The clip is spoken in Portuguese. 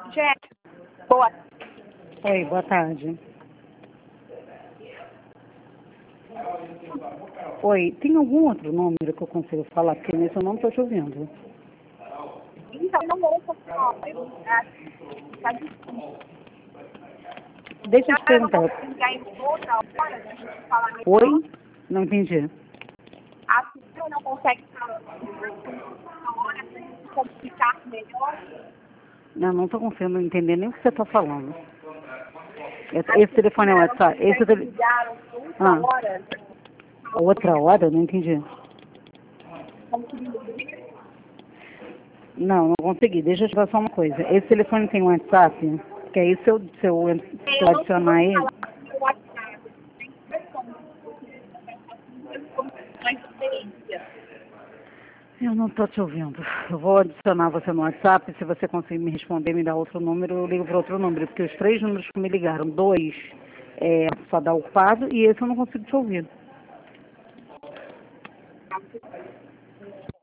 Jack, boa. Oi, boa tarde. Oi, tem algum outro número que eu consigo falar? Porque nesse eu não estou te ouvindo. Então, não ouço a senhora. Tá difícil. Deixa eu te Eu não perguntar. consigo ligar em outra hora, a gente falar melhor. Oi? Não entendi. A senhora não consegue falar na hora pra gente comunicar melhor. Não estou conseguindo entender nem o que você está falando. Esse telefone é o WhatsApp? Esse telefone... Ligaram outra hora. Outra hora? Não entendi. Não consegui. Deixa eu te falar só uma coisa. Esse telefone tem WhatsApp? Que aí se eu adicionar ele... Eu não estou te ouvindo. Eu vou adicionar você no WhatsApp. Se você conseguir me responder, me dar outro número, eu ligo para outro número. Porque os 3 números que me ligaram, 2 só dá ocupado e esse eu não consigo te ouvir.